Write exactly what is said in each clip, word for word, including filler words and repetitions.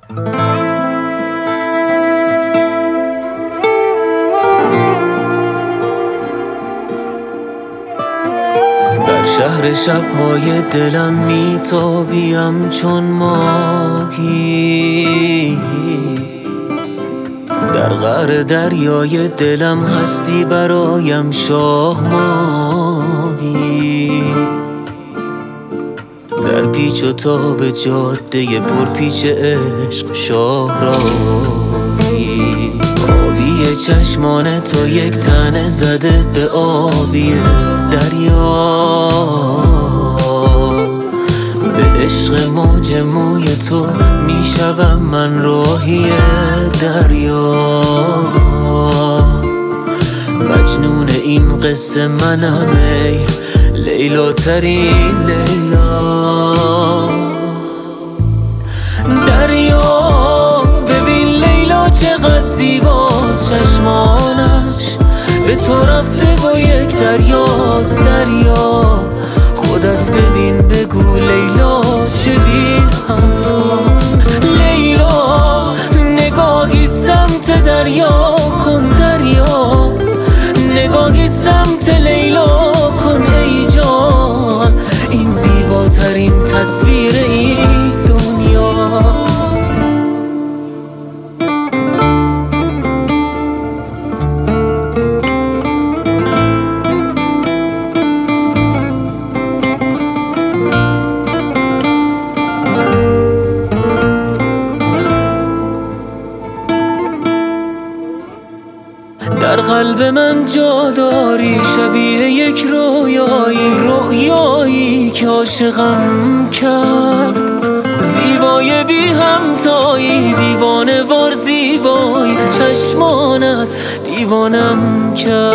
در شهر شب‌های دلم میتابیم چون ماهی، در قعر دریای دلم هستی برایم شاه ماهی. در پیچ و تاب جاده پرپیچ عشق شاهراهی، آبی چشمان تو یک تنه زده به آبی دریا، به عشق موج موی تو میشوم من راهی دریا. مجنون این قصه منم ای لیلا ترین لیلا. دریا ببین لیلا چقدر زیباست، چشمانش به تو رفته با یک دریاست. دریا خودت ببین بگو لیلا چه بی همتاست. لیلا نگاهی سمت دریا کن، دریا نگاهی سمت لیلا کن ای جان. این زیباترین تصویر این دنیاست. در قلب من جا داری شبیه یک رویایی، رویایی که عاشقم کرد. زیبای بی همتایی دیوانه وار زیبایی، چشمانت دیوانم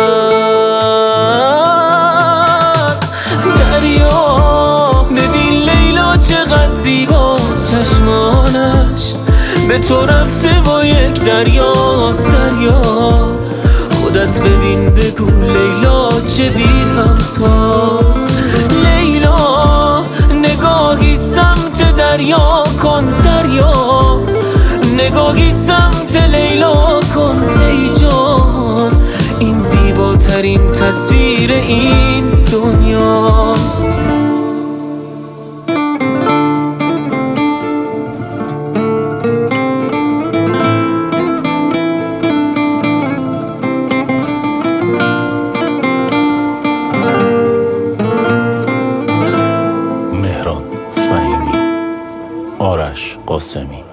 کرد. دریا ببین لیلا چقدر زیباست، چشمانش به تو رفته با یک دریاست. دریا خودت ببین بگو لیلا چه بی همتاست. لیلا نگاهی سمت دریا کن، دریا نگاهی سمت لیلا کن ای جان. این زیباترین تصویر این دنیاست. مهران فهیمی، آرش قاسمی.